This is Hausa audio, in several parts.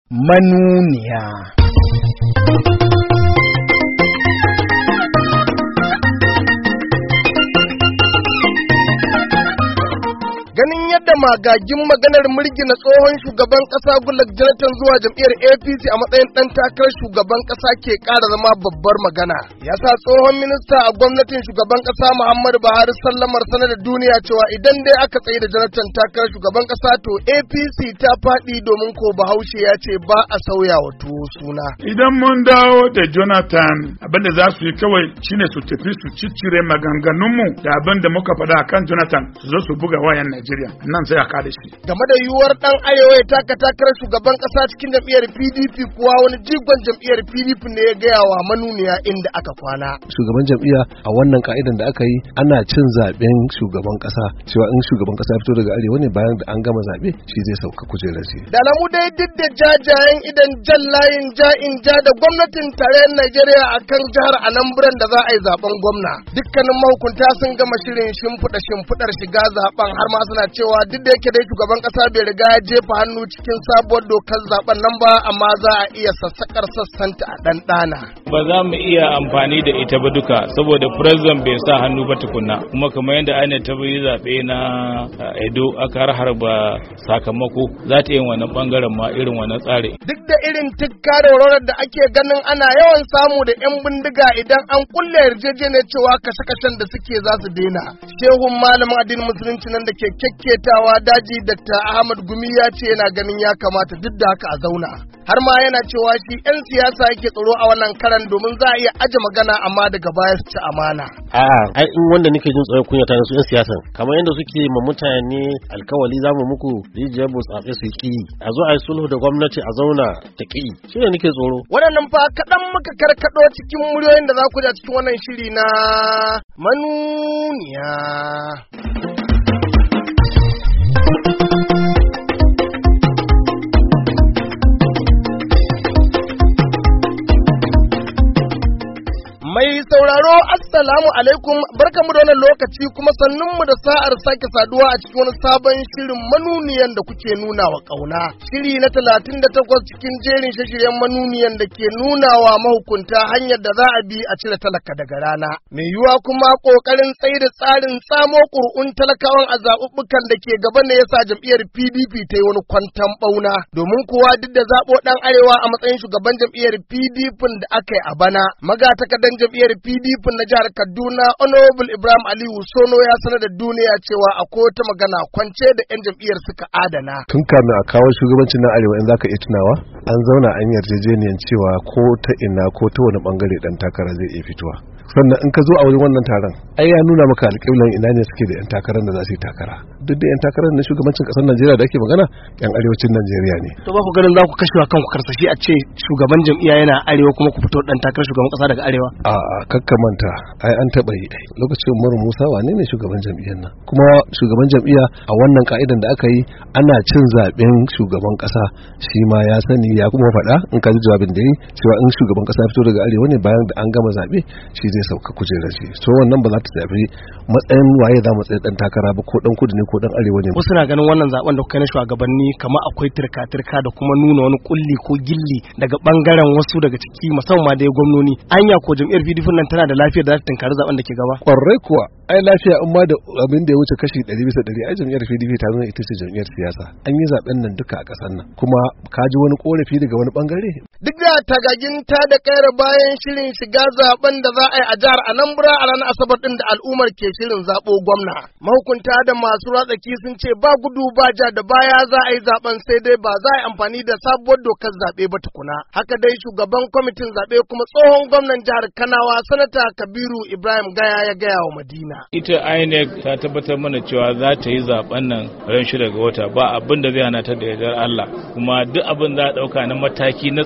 manuniya. Ganin yadda magagin maganar na tsohon shugaban kasa Goodluck Jonathan zuwa jam'iyyar APC a matsayin dan takarar shugaban kasa ke ƙara zama babbar magana, yasa tsohon minista a gwamnatin shugaban kasa Muhammadu Buhari sallamar sanar da duniya cewa idan dai aka tsaye da Jonathan takarar shugaban kasa to APC ta faɗi, domin ko Bahaushe ya ce ba a sauya wa tuwo suna. Idan mun dawo da Jonathan, abinda za su yi kawai shine su tafi su ciccire maganganunmu da abinda muka faɗa akan Jonathan, su zo su buga wayan Najeriya nan sai a kada shi. Game da yiwuwar dan arewa ya taka takarar shugaban kasa cikin jam'iyyar PDP kuwa, wani jigon jam'iyyar PDP ne ya gaya wa manuniya inda aka kwana. Shugaban jam'iyya a wannan ka'idan da aka yi, ana cin zaben shugaban kasa, cewa in shugaban kasa ya fito daga arewa ne, bayan da an gama zabe shi zai sauka kujerar shi. Da alamu dai duk da jajayen idan jan layin ja'in ja da gwamnatin tarayyar Najeriya akan jihar Anambra da za a yi zaben gwamna, dukkanin mahukunta sun gama shirin shimfiɗar shiga zaben, har ma suna cewa duk da yake dai shugaban kasa bai riga ya jefa hannu cikin sabuwar dokar zaben nan ba, amma za a iya sassakar sassanta a ɗanɗana. Ba za mu iya amfani da ita ba duka, saboda president bai sa hannu ba tukunna, kuma kamar yadda ainihin ta yi zaɓe na Edo aka harba sakamako, za ta yi wannan bangaren ma irin wannan tsari. Duk da irin tikka da wararar da ake ganin ana yawan samu da 'yan bindiga idan an kulle yarjejeniyar cewa kashe-kashen da suke za su daina, shehun malamin addinin musulunci nan da ke kyakketawa daji Dr. Ahmad Gumi ya ce yana ganin ya kamata duk da haka a zauna, har ma yana cewa shi 'yan siyasa yake tsoro a wannan karan, domin za a iya aje magana amma daga baya su ci amana. Ai in wanda nake jin tsoron kunyata ne su 'yan siyasa, kamar yadda suke ma mutane alkawali zamu muku rijiyar burtsatse su ki, a zo a yi sulhu da gwamnati a zauna ta ki, shi ne nake tsoro. Waɗannan fa kaɗan muka karkaɗo cikin muryoyin da za ku ji cikin wannan shiri na manuniya. Mai sauraro, assalamu alaikum, barkamu da wannan lokaci kuma sannunmu da sa'ar sake saduwa a cikin wani sabon shirin manuniyan da kuke nuna wa ƙauna. Shiri na 38 cikin jerin shiryen manuniyan da ke nuna wa mahukunta hanyar da za a bi a cire talaka daga rana. Mai yiwuwa kuma ƙoƙarin tsaida tsarin tsamo ƙuri'un talakawan a zaɓuɓɓukan da ke gaba ne yasa jam'iyyar PDP ta yi wani kwantan ɓauna. Domin kuwa duk da zaɓo ɗan arewa a matsayin shugaban jam'iyyar PDP da aka yi a bana, magatakardan jam'iyyar PDP na jihar Kaduna Honorable Ibrahim Aliyu Sono ya sanar da duniya cewa akwai wata magana kwance da 'yan jam'iyyar suka adana. Tun kamin a kawo shugabancin na arewa, in zaka iya tunawa, an zauna an yarjejeniyar cewa ko ta ina ko ta wani bangare dan takara zai iya fitowa. Sannan in ka zo a wurin wannan taron, ai ya nuna maka alƙiblan ina ne suke da 'yan takarar da za su yi takara. Duk da 'yan takarar na shugabancin ƙasar Najeriya da ake magana, 'yan arewacin Najeriya ne. To ba ku ganin za ku kashewa kanku karsashi a ce shugaban jam'iyya yana arewa kuma ku fito dan takarar shugaban ƙasa daga arewa? A'a, kakkamanta, ai an taɓa yi. Lokacin Umaru Musa wane ne shugaban jam'iyyar nan? Kuma shugaban jam'iyya a wannan ka'idan da aka yi, ana cin zaben shugaban ƙasa, shi ma ya sani ya kuma faɗa, in ka ji jawabin da yi, cewa in shugaban ƙasa ya fito daga arewa ne, bayan da an gama zaɓe shi zai sauka kujerar shi. So wannan ba za ta tafi matsayin waye za mu tsaye dan takara ba, ko dan kudu ne ko dan arewa ne. Wasu na ganin wannan zaben da kuka na shugabanni kamar akwai turka-turka da kuma nuna wani kulli ko gilli daga bangaren wasu daga ciki, musamman dai gwamnoni. Anya ko jam'iyyar PDP nan tana da lafiyar da za ta tunkari zaben da ke gaba? Kwarai kuwa, ai lafiya in ma da abin da ya wuce kashi 100%, ai jam'iyyar PDP ta zama ita ce jam'iyyar siyasa. An yi zaben nan duka a ƙasar nan, kuma ka ji wani korafi daga wani bangare? Duk da tagagin ta da kayar bayan shirin shiga zaben da za a yi a jihar Anambra a ranar Asabar din da al'ummar ke shirin zabo gwamna, mahukunta da masu ratsaki sun ce ba gudu ba ja da baya za a yi zaben, sai dai ba za a yi amfani da sabuwar dokar zaɓe ba tukuna. Haka dai shugaban kwamitin zaɓe kuma tsohon gwamnan jihar Kanawa Sanata Kabiru Ibrahim Gaya ya gaya wa Madina. Ita INEC ta tabbatar mana cewa za ta yi zaben nan ran 6 ga wata, ba abin da zai hana ta da yardar Allah, kuma duk abin za a ɗauka na mataki na tsaro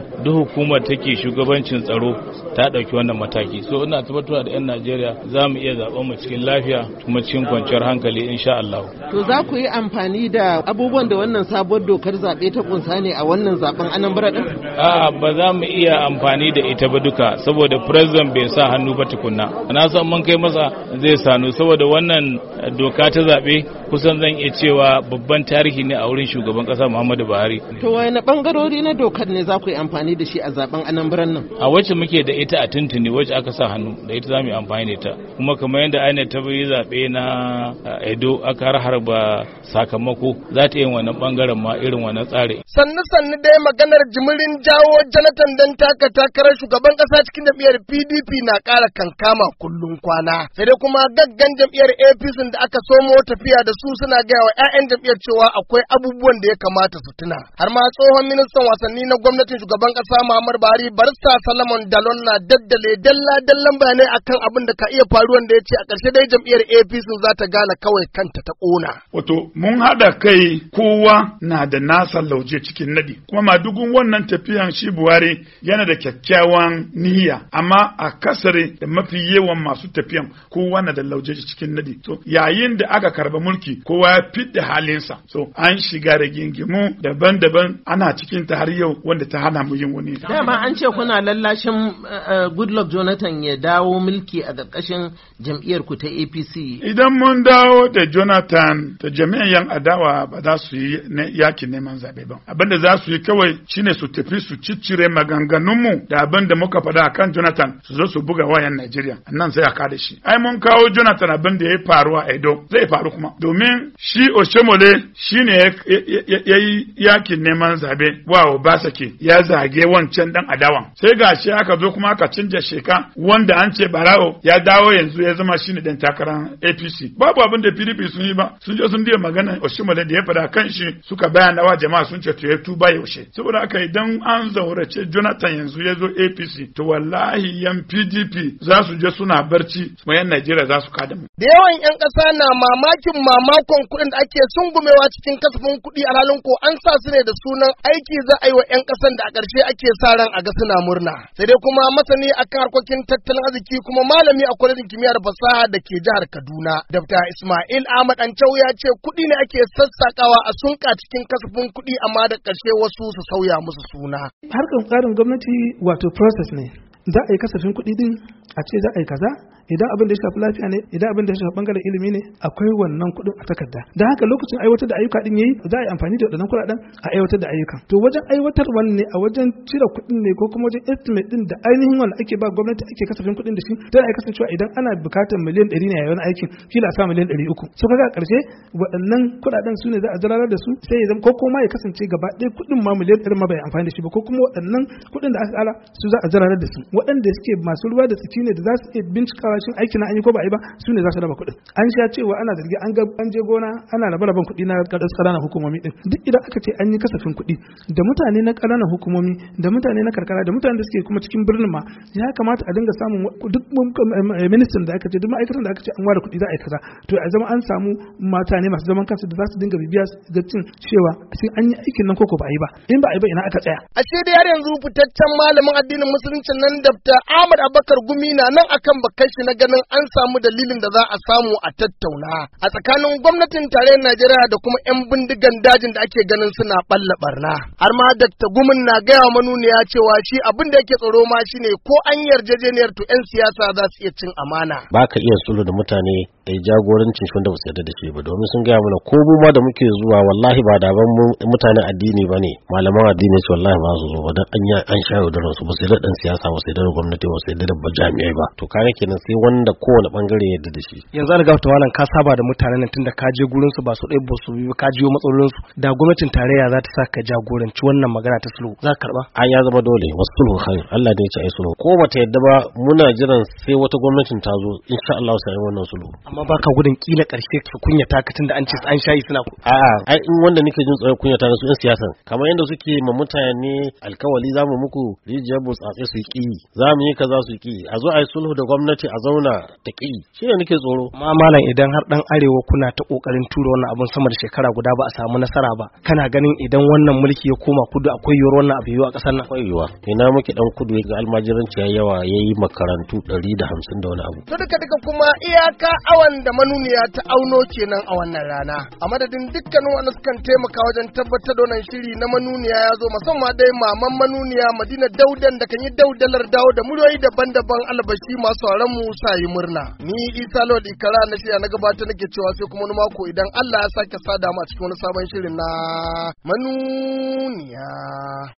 duk hukumar take shugabancin tsaro ta ɗauki wannan mataki. So ina tabbatar da 'yan Najeriya za mu iya zaɓen mu cikin lafiya kuma cikin kwanciyar hankali insha Allah. To za ku yi amfani da abubuwan da wannan sabuwar dokar zaɓe ta kunsa ne a wannan zaɓen Anambra din? A'a, ba za mu iya amfani da ita ba duka saboda president bai sa hannu ba tukunna. Na san mun kai masa zai sanu saboda wannan doka ta zaɓe kusan zan iya cewa babban tarihi ne a wurin shugaban ƙasa Muhammadu Buhari. To wani bangarori na dokar ne za ku yi amfani da shi a zaben Anambra nan? A wacce muke da ita a tuntuni wacce aka sa hannu da ita za mu yi amfani da ita. Kuma kamar yadda INEC ta yi zaɓe na Edo aka harba sakamako za ta yi wannan bangaren ma irin wannan tsari. Sannu dai maganar jimirin jawo Jonathan dan takarar shugaban ƙasa cikin jam'iyyar PDP na ƙara kankama kullum kwana. Sai dai kuma gaggan jam'iyyar APC da aka somo tafiya da su suna gaya wa 'ya'yan jam'iyyar cewa akwai abubuwan da ya kamata su tuna. Har ma tsohon ministan wasanni na gwamnatin shugaban ƙasa Muhammadu Buhari Barista Solomon Dalon na daddale dallan bayanai akan abin da ka iya faruwan da ya ce a ƙarshe dai jam'iyyar APC za ta gane kawai kanta ta ƙona. Wato mun haɗa kai kowa na da nasa lauje cikin nadi kuma madugun wannan tafiyan shi Buhari yana da kyakkyawan niyya amma a kasare da mafi yawan masu tafiyan kowa na da lauje cikin nadi. So yayin da aka karba mulki kowa ya fidda halinsa. So an shiga rigingimu daban-daban ana cikin ta har yau wanda ta hana mu yin wani. Dama an ce kuna lallashin Goodluck Jonathan ya dawo mulki a ƙarƙashin jam'iyyar ku ta APC. Idan mun dawo da Jonathan da jami'an yan adawa ba za su yi yakin neman zaɓe ba. Abinda za su yi kawai shine su tafi su ciccire maganganunmu da abin da muka faɗa akan Jonathan su zo su buga wayan Najeriya. Nan sai a kada shi. Ai mun kawo Jonathan abin da ya faru a Edo zai faru kuma. Domin shi Oshomole shine ya yi yakin neman zaɓe wa Obasake ya zage wancan dan adawan. Sai gashi aka zo kuma aka canja sheka wanda an ce Barao ya dawo yanzu ya zama shine dan takarar APC. Babu abin da PDP sun yi ba. Sun je sun diya magana Oshomole da ya faɗa kan shi suka bayyana wa jama'a sun ce to ya tuba yaushe. Saboda haka idan an zaurace Jonathan yanzu ya zo APC to wallahi yan PDP za su je suna barci kuma yan Najeriya za su kada mu. Da yawan 'yan ƙasa na mamakon kuɗin da ake sungumewa cikin kasafin kuɗi a halin ko an sa su ne da sunan aiki za a yi wa 'yan ƙasan da a ƙarshe ake sa ran a ga suna murna. Sai dai kuma masani akan harkokin tattalin arziki kuma malami a kwalejin kimiyyar fasaha da ke jihar Kaduna. Dr. Ismail Ahmad Ancau ya ce kuɗi ne ake sassaƙawa a sunka cikin kasafin kuɗi amma da ƙarshe wasu su sauya musu suna. Harkar tsarin gwamnati wato process ne. Za a yi kasafin kuɗi din a ce za a yi kaza idan abin da ya shafi lafiya ne idan abin da ya shafi bangaren ilimi ne akwai wannan kuɗin a takarda da haka lokacin aiwatar da ayyuka din yayi za a yi amfani da waɗannan kuɗaɗen a aiwatar da ayyukan to wajen aiwatar ne a wajen cire kuɗin ne ko kuma wajen estimate din da ainihin wanda ake ba gwamnati ake kasafin kuɗin da shi tana iya kasancewa idan ana buƙatar miliyan 100 ne a wani aikin kila a sa miliyan 300 so kaga a ƙarshe waɗannan kuɗaɗen su ne za a zararar da su sai ya zama ko kuma ya kasance gaba ɗaya kuɗin ma miliyan 100 ma bai amfani da shi ba ko kuma waɗannan kuɗin da aka ƙara su za a zararar da su waɗanda suke masu ruwa da tsaki ne da za su iya bincikawa shin aikin an yi ko ba a yi ba su ne za su raba kuɗin an sha cewa ana zargi an je gona ana rabe-raben kuɗi na ƙananan hukumomi din duk idan aka ce an yi kasafin kuɗi da mutane na ƙananan hukumomi da mutane na karkara da mutane da suke kuma cikin birnin ma ya kamata a dinga samun duk ministan da aka ce duk ma'aikatan da aka ce an ware kuɗi za a yi kaza to a zama an samu mutane masu zaman kansu da za su dinga bibiya ga cin cewa sai an yi aikin nan koko ba a yi ba in ba a yi ba ina aka tsaya a ce da har yanzu fitaccen malamin addinin musulunci nan Dr. Ahmad Abubakar Gumi na nan akan bakan shi na ganin an samu dalilin da za a samu a tattauna a tsakanin gwamnatin tarayyar Najeriya da kuma 'yan bindigan dajin da ake ganin suna balla barna har ma Dr. Gumin na gaya wa manuniya cewa shi abin da yake tsoro ma shine ko an yarjejeniyar to 'yan siyasa za su iya cin amana ba ka iya sulhu da mutane da jagorancin shi wanda ba su yarda da shi ba domin sun gaya mana ko mu ma da muke zuwa wallahi ba da ban mutanen addini ba ne malaman addini ce wallahi ba su zo ba dan an sha yaudarar su ba su yarda dan siyasa ba su yarda da gwamnati ba su yarda da jami'ai ba to kare kenan sai wanda kowane bangare ya yarda da shi yanzu an ga tawalan ka saba da mutanen nan tunda ka je gurin su ba su ɗaya ba su yi ka jiyo matsalolin su da gwamnatin tarayya za ta sa ka jagoranci wannan magana ta sulhu za ka karba an ya zama dole wasu sulhu khair Allah ne ya ce ai sulhu ko bata yarda ba muna jiran sai wata gwamnatin ta zo insha Allah sai ai wannan sulhu amma baka gudun kila karshe su kunyata ka tunda an ce an shayi suna a'a ai in wanda nake jin tsoron kunyata su yan siyasan kamar yanda suke ma mutane alkawali zamu muku rijiyar burtsatse su ki zamu yi kaza su ki a zo a yi sulhu da gwamnati a zauna ta ki shine nake tsoro. amma malam idan har dan arewa kuna ta kokarin tura wannan abun sama da shekara guda ba a samu nasara ba kana ganin idan wannan mulki ya koma kudu akwai yiwuwar wannan abu yiwu a kasar nan? Akwai yiwuwa. Ina muke dan kudu ga almajiranci yayi yawa yayi makarantu 150 da wani abu. To duka kuma iyaka awan da manuniya ta auno kenan a wannan rana. A madadin dukkanin wanda sukan taimaka wajen tabbatar da wannan shiri na manuniya ya zo musamman dai maman manuniya Madina Daudan da kan yi daudalar dawo da muryoyi daban-daban albashi masu sauran mu sa yi murna. Ni Isa Lord Ikara na shirya na gabata nake cewa sai kuma wani mako idan Allah ya sake sada mu a cikin wani sabon shirin na manuniya.